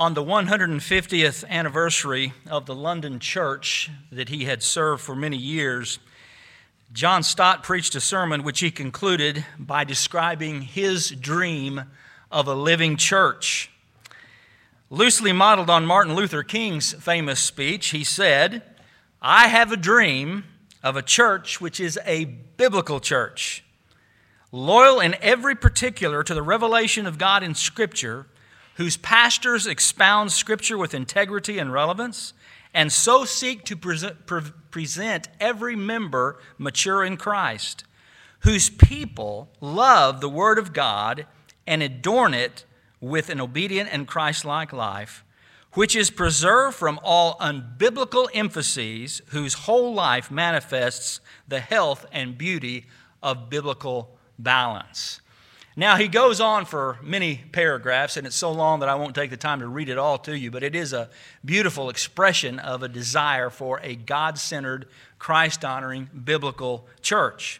On the 150th anniversary of the London church that he had served for many years, John Stott preached a sermon which he concluded by describing his dream of a living church. Loosely modeled on Martin Luther King's famous speech, he said, "I have a dream of a church which is a biblical church, loyal in every particular to the revelation of God in Scripture, whose pastors expound Scripture with integrity and relevance, and so seek to present every member mature in Christ, whose people love the Word of God and adorn it with an obedient and Christ-like life, which is preserved from all unbiblical emphases, whose whole life manifests the health and beauty of biblical balance." Now, he goes on for many paragraphs, and it's so long that I won't take the time to read it all to you, but it is a beautiful expression of a desire for a God-centered, Christ-honoring, biblical church.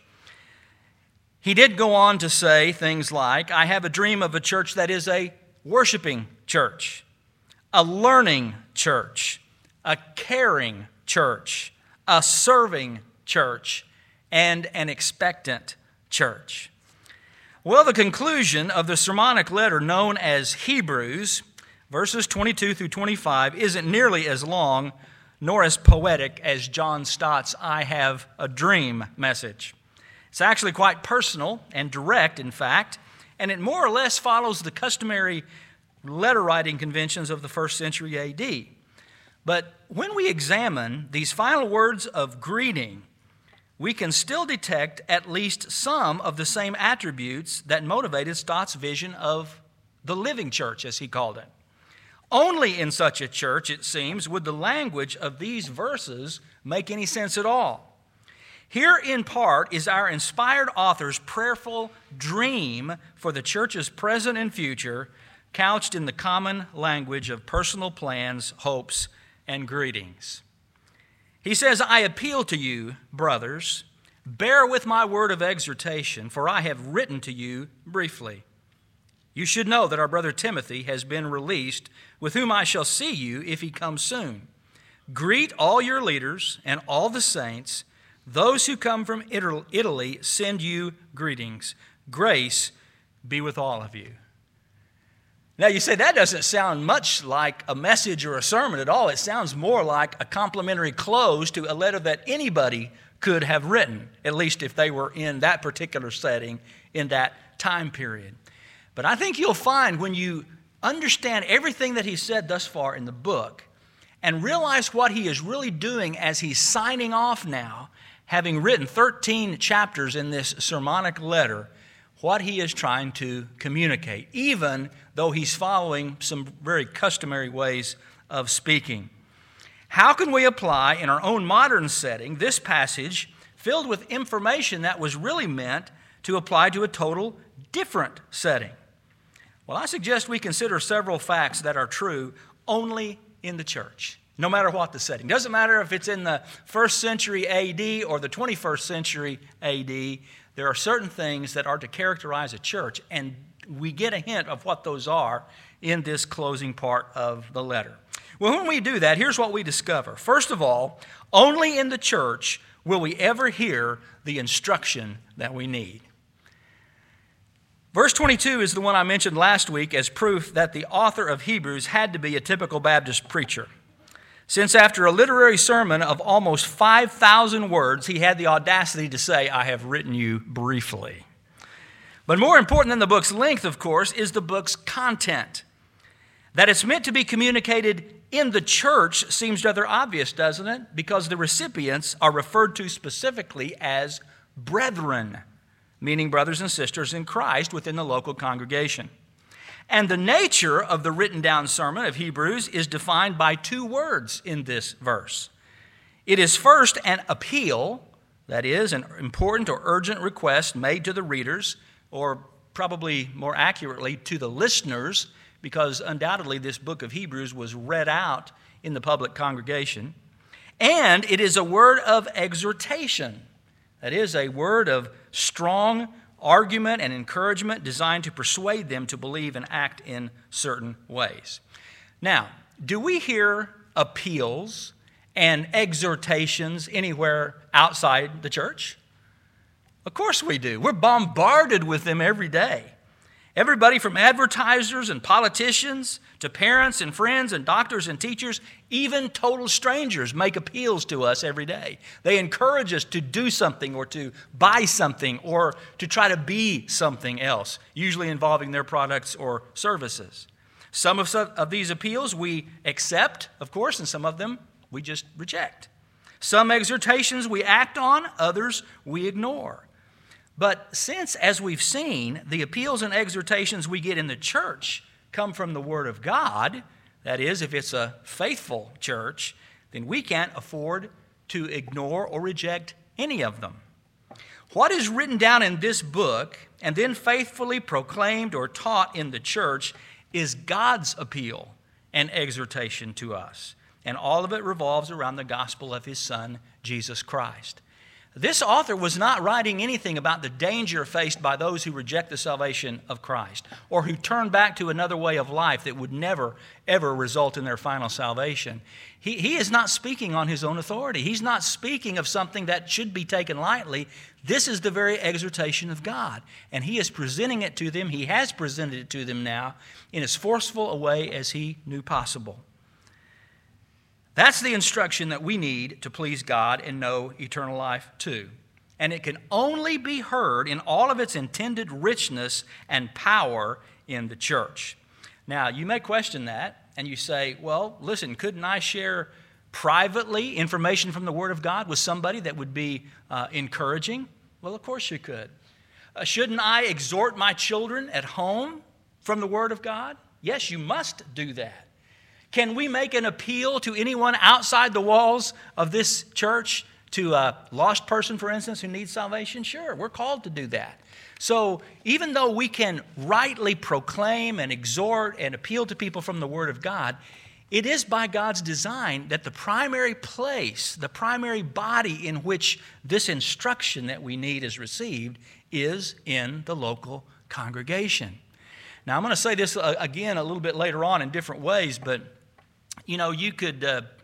He did go on to say things like, "I have a dream of a church that is a worshiping church, a learning church, a caring church, a serving church, and an expectant church." Well, the conclusion of the sermonic letter known as Hebrews, verses 22 through 25, isn't nearly as long nor as poetic as John Stott's "I have a dream" message. It's actually quite personal and direct, in fact, and it more or less follows the customary letter-writing conventions of the first century A.D. But when we examine these final words of greeting, we can still detect at least some of the same attributes that motivated Stott's vision of the living church, as he called it. Only in such a church, it seems, would the language of these verses make any sense at all. Here, in part, is our inspired author's prayerful dream for the church's present and future, couched in the common language of personal plans, hopes, and greetings. He says, "I appeal to you, brothers, bear with my word of exhortation, for I have written to you briefly. You should know that our brother Timothy has been released, with whom I shall see you if he comes soon. Greet all your leaders and all the saints. Those who come from Italy send you greetings. Grace be with all of you." Now you say that doesn't sound much like a message or a sermon at all. It sounds more like a complimentary close to a letter that anybody could have written, at least if they were in that particular setting in that time period. But I think you'll find when you understand everything that he said thus far in the book and realize what he is really doing as he's signing off now, having written 13 chapters in this sermonic letter, what he is trying to communicate, even though he's following some very customary ways of speaking. How can we apply in our own modern setting this passage filled with information that was really meant to apply to a total different setting? Well, I suggest we consider several facts that are true only in the church, no matter what the setting. Doesn't matter if it's in the 1st century A.D. or the 21st century A.D., there are certain things that are to characterize a church, and we get a hint of what those are in this closing part of the letter. Well, when we do that, here's what we discover. First of all, only in the church will we ever hear the instruction that we need. Verse 22 is the one I mentioned last week as proof that the author of Hebrews had to be a typical Baptist preacher, since after a literary sermon of almost 5,000 words, he had the audacity to say, "I have written you briefly." But more important than the book's length, of course, is the book's content. That it's meant to be communicated in the church seems rather obvious, doesn't it? Because the recipients are referred to specifically as brethren, meaning brothers and sisters in Christ within the local congregation. And the nature of the written down sermon of Hebrews is defined by 2 words in this verse. It is first an appeal, that is, an important or urgent request made to the readers, or probably more accurately to the listeners, because undoubtedly this book of Hebrews was read out in the public congregation. And it is a word of exhortation, that is, a word of strong argument and encouragement designed to persuade them to believe and act in certain ways. Now, do we hear appeals and exhortations anywhere outside the church? Of course we do. We're bombarded with them every day. Everybody from advertisers and politicians to parents and friends and doctors and teachers, even total strangers make appeals to us every day. They encourage us to do something or to buy something or to try to be something else, usually involving their products or services. Some of these appeals we accept, of course, and some of them we just reject. Some exhortations we act on, others we ignore. But since, as we've seen, the appeals and exhortations we get in the church come from the Word of God, that is, if it's a faithful church, then we can't afford to ignore or reject any of them. What is written down in this book and then faithfully proclaimed or taught in the church is God's appeal and exhortation to us. And all of it revolves around the gospel of His Son, Jesus Christ. This author was not writing anything about the danger faced by those who reject the salvation of Christ or who turn back to another way of life that would never, ever result in their final salvation. He is not speaking on his own authority. He's not speaking of something that should be taken lightly. This is the very exhortation of God, and he is presenting it to them. He has presented it to them now in as forceful a way as he knew possible. That's the instruction that we need to please God and know eternal life too. And it can only be heard in all of its intended richness and power in the church. Now, you may question that, and you say, well, listen, couldn't I share privately information from the Word of God with somebody that would be encouraging? Well, of course you could. Shouldn't I exhort my children at home from the Word of God? Yes, you must do that. Can we make an appeal to anyone outside the walls of this church, to a lost person, for instance, who needs salvation? Sure, we're called to do that. So even though we can rightly proclaim and exhort and appeal to people from the Word of God, it is by God's design that the primary place, the primary body in which this instruction that we need is received is in the local congregation. Now, I'm going to say this again a little bit later on in different ways, but you know, you could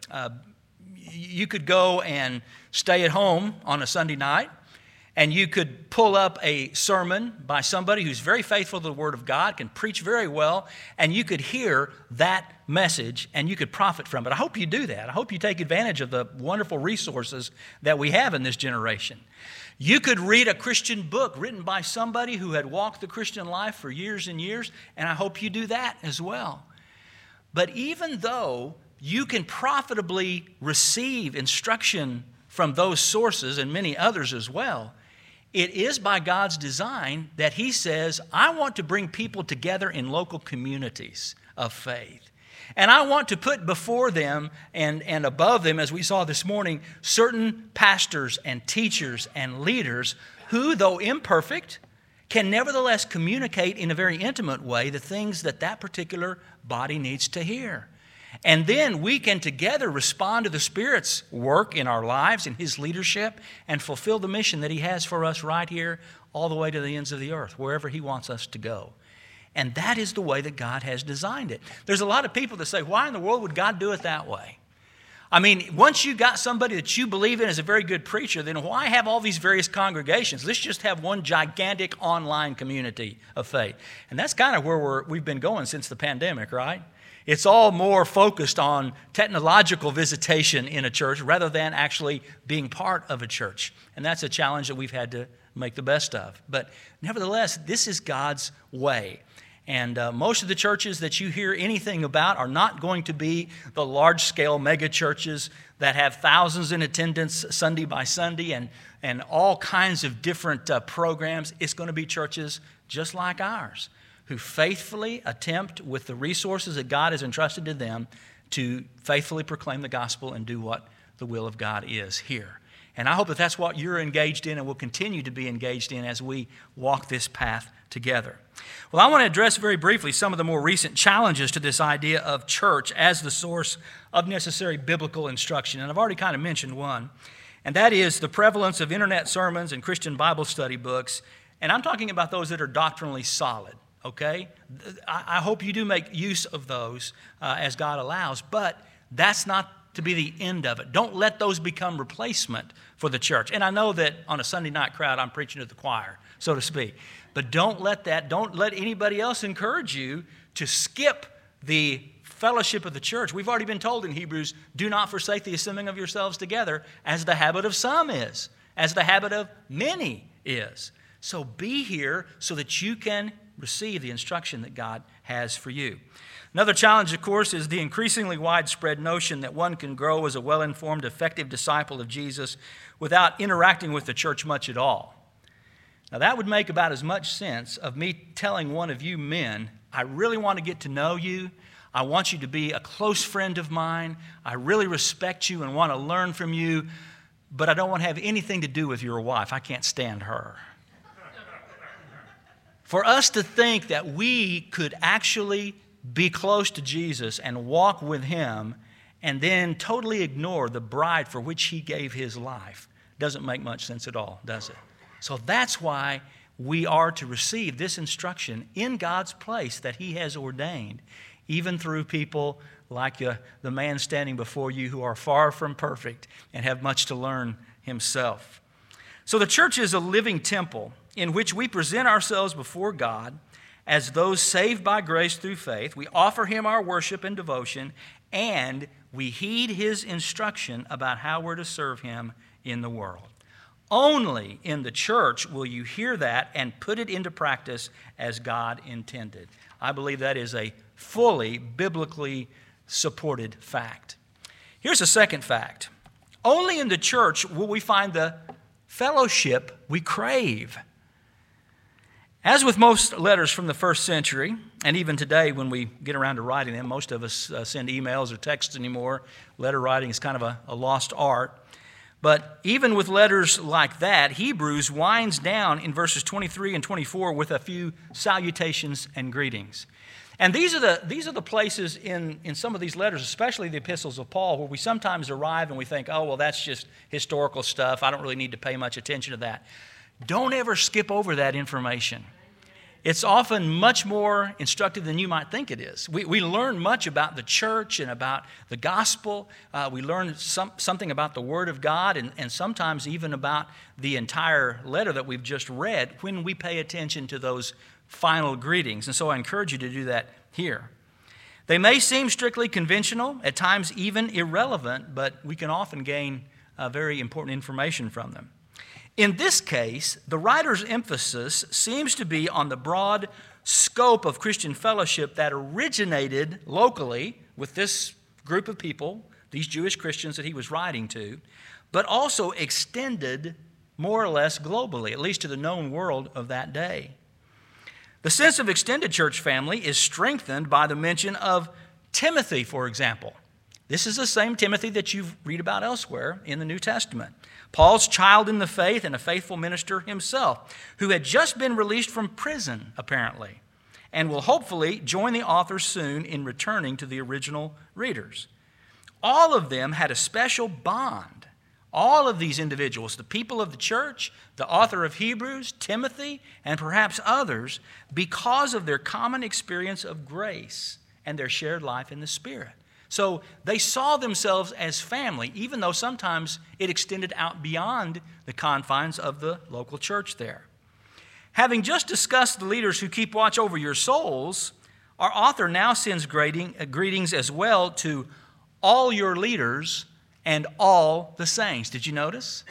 go and stay at home on a Sunday night, and you could pull up a sermon by somebody who's very faithful to the Word of God, can preach very well, and you could hear that message, and you could profit from it. I hope you do that. I hope you take advantage of the wonderful resources that we have in this generation. You could read a Christian book written by somebody who had walked the Christian life for years and years, and I hope you do that as well. But even though you can profitably receive instruction from those sources and many others as well, it is by God's design that He says, I want to bring people together in local communities of faith. And I want to put before them and above them, as we saw this morning, certain pastors and teachers and leaders who, though imperfect, can nevertheless communicate in a very intimate way the things that that particular body needs to hear. And then we can together respond to the Spirit's work in our lives, in His leadership, and fulfill the mission that He has for us right here all the way to the ends of the earth, wherever He wants us to go. And that is the way that God has designed it. There's a lot of people that say, why in the world would God do it that way? I mean, once you got somebody that you believe in as a very good preacher, then why have all these various congregations? Let's just have one gigantic online community of faith. And that's kind of where we've been going since the pandemic, right? It's all more focused on technological visitation in a church rather than actually being part of a church. And that's a challenge that we've had to make the best of. But nevertheless, this is God's way. And most of the churches that you hear anything about are not going to be the large-scale mega churches that have thousands in attendance Sunday by Sunday and all kinds of different programs. It's going to be churches just like ours who faithfully attempt with the resources that God has entrusted to them to faithfully proclaim the gospel and do what the will of God is here. And I hope that that's what you're engaged in and will continue to be engaged in as we walk this path together. Well, I want to address very briefly some of the more recent challenges to this idea of church as the source of necessary biblical instruction. And I've already kind of mentioned one, and that is the prevalence of internet sermons and Christian Bible study books. And I'm talking about those that are doctrinally solid. okay? I hope you do make use of those as God allows, but that's not to be the end of it. Don't let those become replacement for the church. And I know that on a Sunday night crowd, I'm preaching to the choir, so to speak. But don't let anybody else encourage you to skip the fellowship of the church. We've already been told in Hebrews, do not forsake the assembling of yourselves together, as the habit of some is, as the habit of many is. So be here so that you can receive the instruction that God has for you. Another challenge, of course, is the increasingly widespread notion that one can grow as a well-informed, effective disciple of Jesus without interacting with the church much at all. Now, that would make about as much sense of me telling one of you men, I really want to get to know you. I want you to be a close friend of mine. I really respect you and want to learn from you, but I don't want to have anything to do with your wife. I can't stand her. For us to think that we could actually be close to Jesus and walk with him and then totally ignore the bride for which he gave his life doesn't make much sense at all, does it? So that's why we are to receive this instruction in God's place that he has ordained, even through people like the man standing before you who are far from perfect and have much to learn himself. So the church is a living temple in which we present ourselves before God as those saved by grace through faith. We offer him our worship and devotion, and we heed his instruction about how we're to serve him in the world. Only in the church will you hear that and put it into practice as God intended. I believe that is a fully biblically supported fact. Here's a second fact. Only in the church will we find the fellowship we crave. As with most letters from the first century, and even today when we get around to writing them, most of us send emails or texts anymore. Letter writing is kind of a lost art. But even with letters like that, Hebrews winds down in verses 23 and 24 with a few salutations and greetings. And these are the places in some of these letters, especially the epistles of Paul, where we sometimes arrive and we think, oh, well, that's just historical stuff. I don't really need to pay much attention to that. Don't ever skip over that information. It's often much more instructive than you might think it is. We learn much about the church and about the gospel. We learn something about the Word of God and sometimes even about the entire letter that we've just read when we pay attention to those final greetings. And so I encourage you to do that here. They may seem strictly conventional, at times even irrelevant, but we can often gain very important information from them. In this case, the writer's emphasis seems to be on the broad scope of Christian fellowship that originated locally with this group of people, these Jewish Christians that he was writing to, but also extended more or less globally, at least to the known world of that day. The sense of extended church family is strengthened by the mention of Timothy, for example. This is the same Timothy that you read about elsewhere in the New Testament. Paul's child in the faith and a faithful minister himself, who had just been released from prison, apparently, and will hopefully join the author soon in returning to the original readers. All of them had a special bond. All of these individuals, the people of the church, the author of Hebrews, Timothy, and perhaps others, because of their common experience of grace and their shared life in the Spirit. So they saw themselves as family, even though sometimes it extended out beyond the confines of the local church there. Having just discussed the leaders who keep watch over your souls, our author now sends greetings as well to all your leaders and all the saints. Did you notice?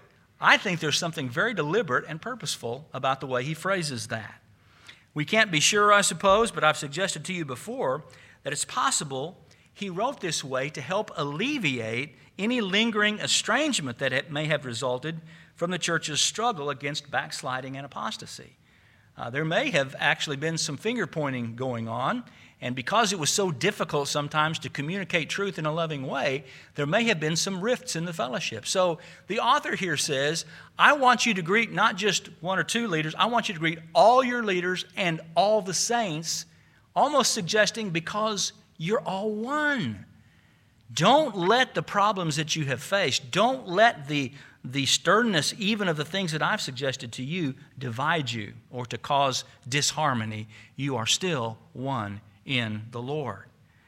I think there's something very deliberate and purposeful about the way he phrases that. We can't be sure, I suppose, but I've suggested to you before that it's possible he wrote this way to help alleviate any lingering estrangement that it may have resulted from the church's struggle against backsliding and apostasy. There may have actually been some finger-pointing going on, and because it was so difficult sometimes to communicate truth in a loving way, there may have been some rifts in the fellowship. So the author here says, I want you to greet not just one or two leaders, I want you to greet all your leaders and all the saints, almost suggesting because you're all one. Don't let the problems that you have faced, don't let the the sternness even of the things that I've suggested to you divide you or to cause disharmony, you are still one in the Lord.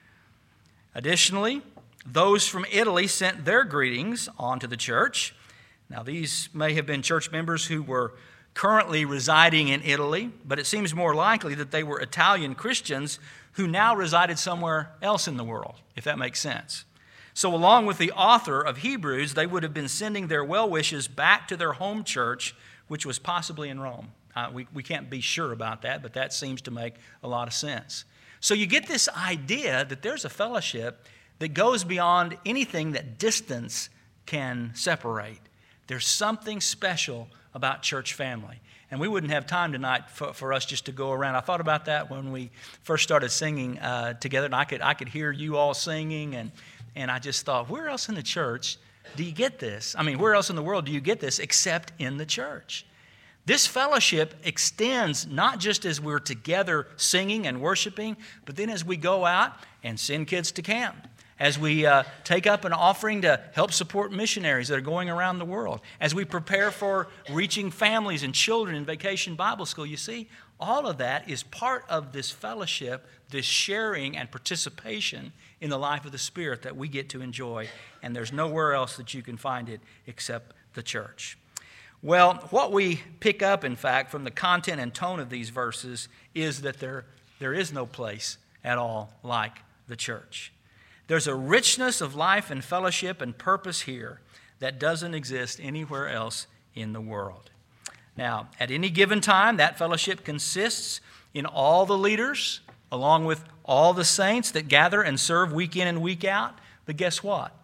Additionally, those from Italy sent their greetings on to the church. Now, these may have been church members who were currently residing in Italy, but it seems more likely that they were Italian Christians who now resided somewhere else in the world, if that makes sense. So along with the author of Hebrews, they would have been sending their well wishes back to their home church, which was possibly in Rome. We can't be sure about that, but that seems to make a lot of sense. So you get this idea that there's a fellowship that goes beyond anything that distance can separate. There's something special about church family. And we wouldn't have time tonight for us just to go around. I thought about that when we first started singing together, and I could hear you all singing, and I just thought, where else in the church do you get this? I mean, where else in the world do you get this except in the church? This fellowship extends not just as we're together singing and worshiping, but then as we go out and send kids to camp, as we take up an offering to help support missionaries that are going around the world, as we prepare for reaching families and children in Vacation Bible School. You see, all of that is part of this fellowship, this sharing and participation in the life of the Spirit that we get to enjoy, and there's nowhere else that you can find it except the church. Well, what we pick up, in fact, from the content and tone of these verses is that there is no place at all like the church. There's a richness of life and fellowship and purpose here that doesn't exist anywhere else in the world. Now, at any given time, that fellowship consists in all the leaders, along with all the saints that gather and serve week in and week out. But guess what?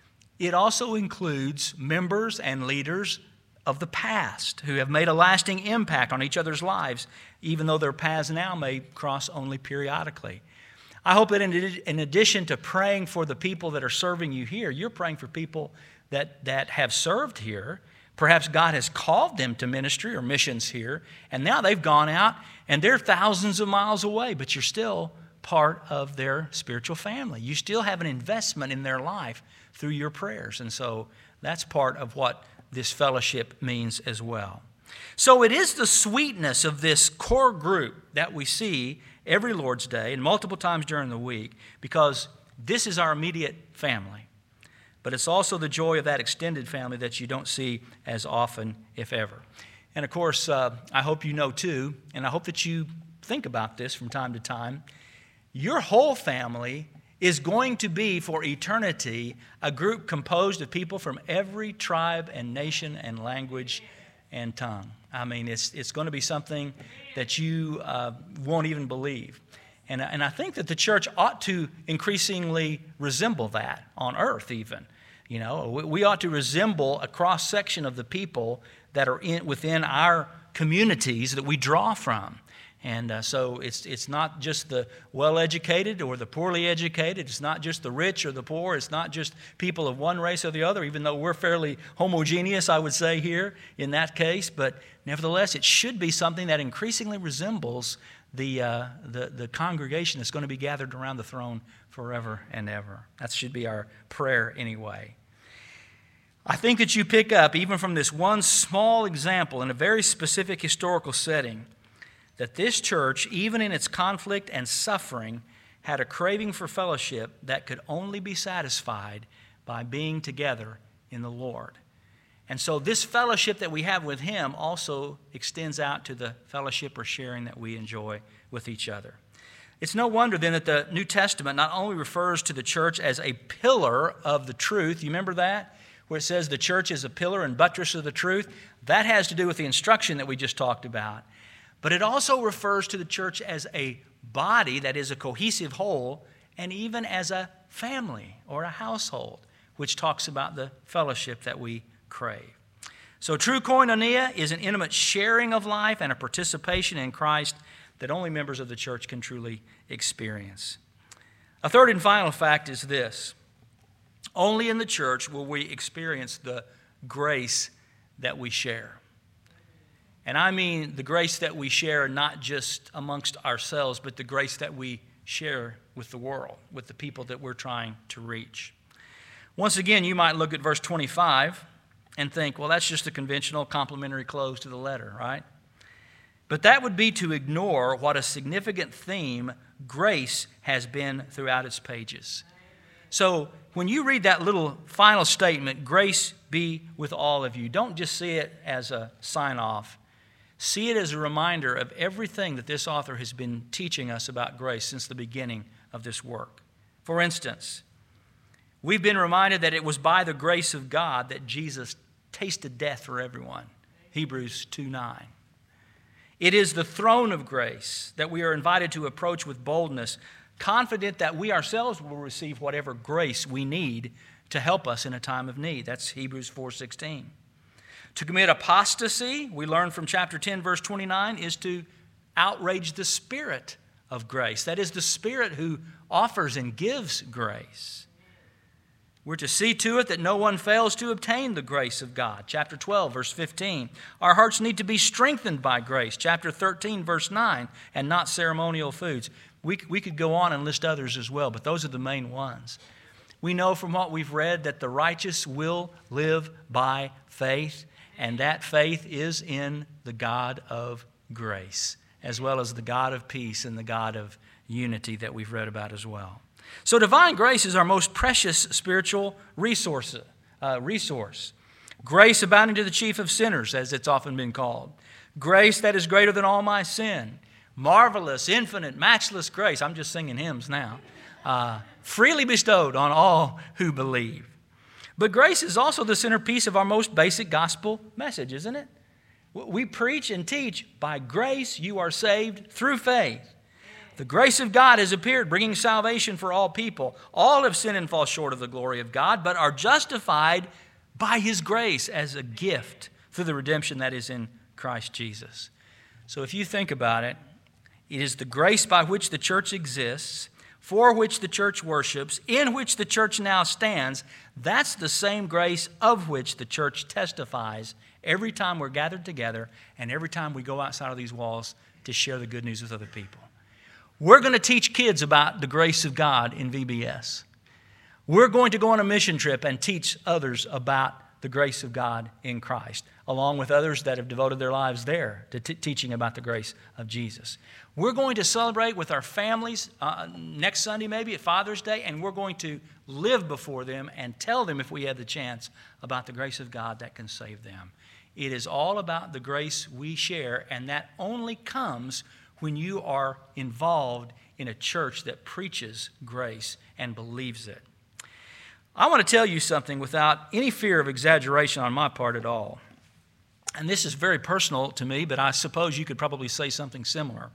It also includes members and leaders of the past who have made a lasting impact on each other's lives, even though their paths now may cross only periodically. I hope that in addition to praying for the people that are serving you here, you're praying for people that have served here. Perhaps God has called them to ministry or missions here, and now they've gone out and they're thousands of miles away, but you're still part of their spiritual family. You still have an investment in their life through your prayers, and so that's part of what this fellowship means as well. So it is the sweetness of this core group that we see every Lord's Day and multiple times during the week, because this is our immediate family. But it's also the joy of that extended family that you don't see as often, if ever. And of course, I hope you know too, and I hope that you think about this from time to time, your whole family is going to be for eternity a group composed of people from every tribe and nation and language and tongue. I mean, it's going to be something that you won't even believe. And I think that the church ought to increasingly resemble that on earth even. You know, we ought to resemble a cross-section of the people that are within our communities that we draw from. And so it's not just the well-educated or the poorly educated. It's not just the rich or the poor. It's not just people of one race or the other, even though we're fairly homogeneous, I would say, here in that case. But nevertheless, it should be something that increasingly resembles the congregation that's going to be gathered around the throne forever and ever. That should be our prayer anyway. I think that you pick up, even from this one small example in a very specific historical setting, that this church, even in its conflict and suffering, had a craving for fellowship that could only be satisfied by being together in the Lord. And so this fellowship that we have with Him also extends out to the fellowship or sharing that we enjoy with each other. It's no wonder then that the New Testament not only refers to the church as a pillar of the truth. You remember that? Where it says the church is a pillar and buttress of the truth. That has to do with the instruction that we just talked about. But it also refers to the church as a body that is a cohesive whole, and even as a family or a household, which talks about the fellowship that we crave. So true koinonia is an intimate sharing of life and a participation in Christ that only members of the church can truly experience. A third and final fact is this: only in the church will we experience the grace that we share. And I mean the grace that we share not just amongst ourselves, but the grace that we share with the world, with the people that we're trying to reach. Once again, you might look at verse 25 and think, well, that's just a conventional complementary close to the letter, right? But that would be to ignore what a significant theme grace has been throughout its pages. So when you read that little final statement, grace be with all of you, don't just see it as a sign-off. See it as a reminder of everything that this author has been teaching us about grace since the beginning of this work. For instance, we've been reminded that it was by the grace of God that Jesus tasted death for everyone. Hebrews 2:9. It is the throne of grace that we are invited to approach with boldness, confident that we ourselves will receive whatever grace we need to help us in a time of need. That's Hebrews 4:16. To commit apostasy, we learn from chapter 10, verse 29, is to outrage the Spirit of grace. That is the Spirit who offers and gives grace. We're to see to it that no one fails to obtain the grace of God. Chapter 12, verse 15. Our hearts need to be strengthened by grace. Chapter 13, verse 9, and not ceremonial foods. We could go on and list others as well, but those are the main ones. We know from what we've read that the righteous will live by faith, and that faith is in the God of grace, as well as the God of peace and the God of unity that we've read about as well. So divine grace is our most precious spiritual resource. Grace abounding to the chief of sinners, as it's often been called. Grace that is greater than all my sin. Marvelous, infinite, matchless grace. I'm just singing hymns now. Freely bestowed on all who believe. But grace is also the centerpiece of our most basic gospel message, isn't it? We preach and teach, by grace you are saved through faith. The grace of God has appeared, bringing salvation for all people. All have sinned and fall short of the glory of God, but are justified by His grace as a gift through the redemption that is in Christ Jesus. So if you think about it, it is the grace by which the church exists, for which the church worships, in which the church now stands. That's the same grace of which the church testifies every time we're gathered together and every time we go outside of these walls to share the good news with other people. We're going to teach kids about the grace of God in VBS. We're going to go on a mission trip and teach others about the grace of God in Christ, along with others that have devoted their lives there to teaching about the grace of Jesus. We're going to celebrate with our families next Sunday, maybe at Father's Day, and we're going to live before them and tell them, if we have the chance, about the grace of God that can save them. It is all about the grace we share, and that only comes when you are involved in a church that preaches grace and believes it. I want to tell you something without any fear of exaggeration on my part at all. And this is very personal to me, but I suppose you could probably say something similar.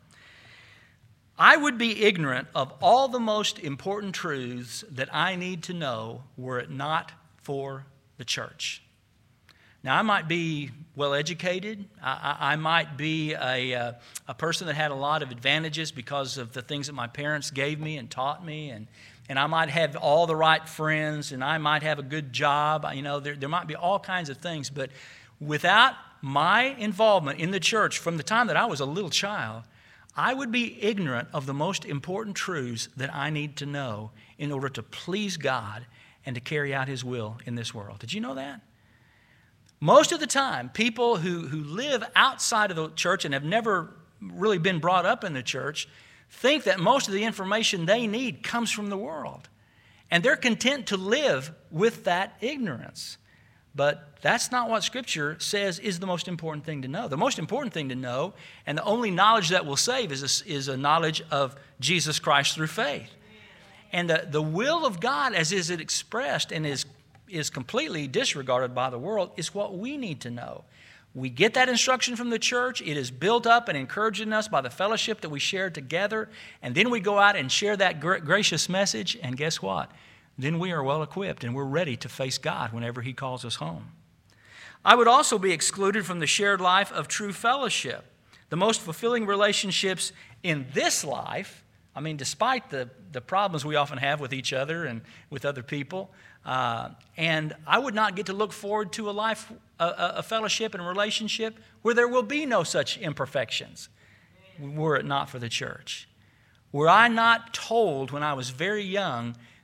I would be ignorant of all the most important truths that I need to know were it not for the church. Now, I might be well-educated. I might be a person that had a lot of advantages because of the things that my parents gave me and taught me, and I might have all the right friends, and I might have a good job. You know, there might be all kinds of things, but without my involvement in the church from the time that I was a little child, I would be ignorant of the most important truths that I need to know in order to please God and to carry out His will in this world. Did you know that? Most of the time, people who live outside of the church and have never really been brought up in the church think that most of the information they need comes from the world. And they're content to live with that ignorance. But that's not what Scripture says is the most important thing to know. The most important thing to know, and the only knowledge that will save, is a knowledge of Jesus Christ through faith. And the will of God, as is it expressed and is completely disregarded by the world, is what we need to know. We get that instruction from the church. It is built up and encouraged in us by the fellowship that we share together. And then we go out and share that gracious message. And guess what? Then we are well equipped and we're ready to face God whenever He calls us home. I would also be excluded from the shared life of true fellowship. The most fulfilling relationships in this life, I mean, despite the problems we often have with each other and with other people, and I would not get to look forward to a life, a fellowship and a relationship where there will be no such imperfections, were it not for the church. Were I not told when I was very young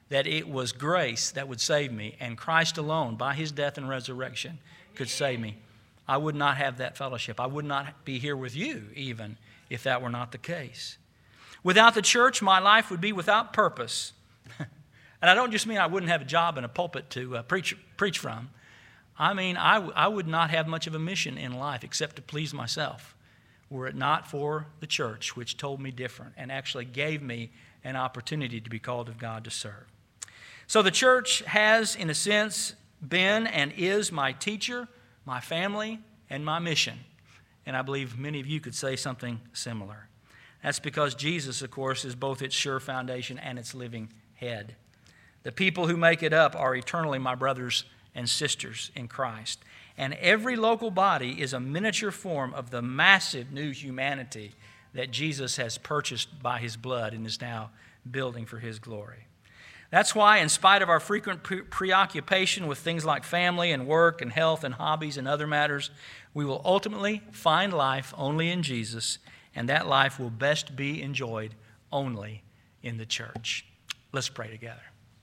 that it was grace that would save me, and Christ alone, by his death and resurrection, could save me, I would not have that fellowship. I would not be here with you, even if that were not the case. Without the church, my life would be without purpose. And I don't just mean I wouldn't have a job in a pulpit to preach from. I mean, I would not have much of a mission in life except to please myself, were it not for the church, which told me different and actually gave me an opportunity to be called of God to serve. So the church has, in a sense, been and is my teacher, my family, and my mission. And I believe many of you could say something similar. That's because Jesus, of course, is both its sure foundation and its living head. The people who make it up are eternally my brothers and sisters in Christ. And every local body is a miniature form of the massive new humanity that Jesus has purchased by his blood and is now building for his glory. That's why, in spite of our frequent preoccupation with things like family and work and health and hobbies and other matters, we will ultimately find life only in Jesus, and that life will best be enjoyed only in the church. Let's pray together.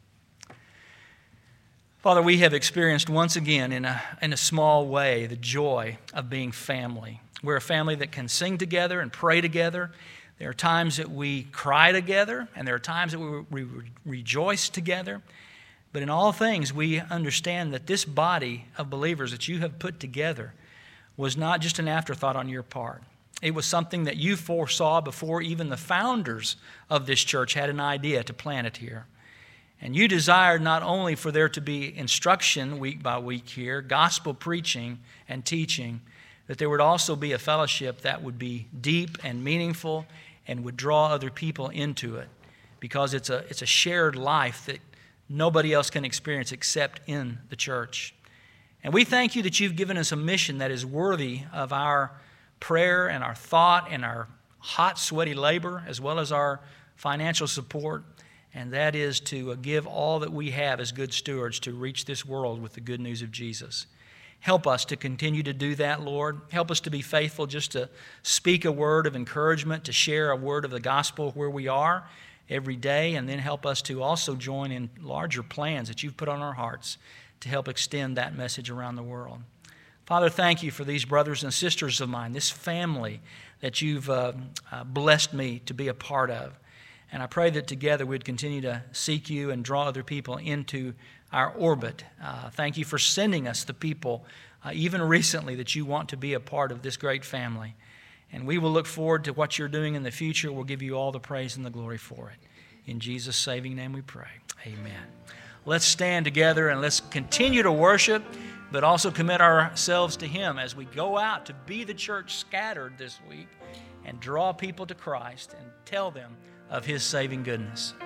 Father, we have experienced once again in a small way the joy of being family. We're a family that can sing together and pray together. There are times that we cry together, and there are times that we rejoice together. But in all things, we understand that this body of believers that you have put together was not just an afterthought on your part. It was something that you foresaw before even the founders of this church had an idea to plant it here. And you desired not only for there to be instruction week by week here, gospel preaching and teaching, that there would also be a fellowship that would be deep and meaningful and would draw other people into it, because it's a shared life that nobody else can experience except in the church. And we thank you that you've given us a mission that is worthy of our prayer and our thought and our hot, sweaty labor, as well as our financial support, and that is to give all that we have as good stewards to reach this world with the good news of Jesus. Help us to continue to do that, Lord. Help us to be faithful just to speak a word of encouragement, to share a word of the gospel where we are every day, and then help us to also join in larger plans that you've put on our hearts to help extend that message around the world. Father, thank you for these brothers and sisters of mine, this family that you've blessed me to be a part of. And I pray that together we'd continue to seek you and draw other people into our orbit. Thank you for sending us the people, even recently, that you want to be a part of this great family. And we will look forward to what you're doing in the future. We'll give you all the praise and the glory for it. In Jesus' saving name we pray. Amen. Let's stand together and let's continue to worship, but also commit ourselves to him as we go out to be the church scattered this week and draw people to Christ and tell them of his saving goodness.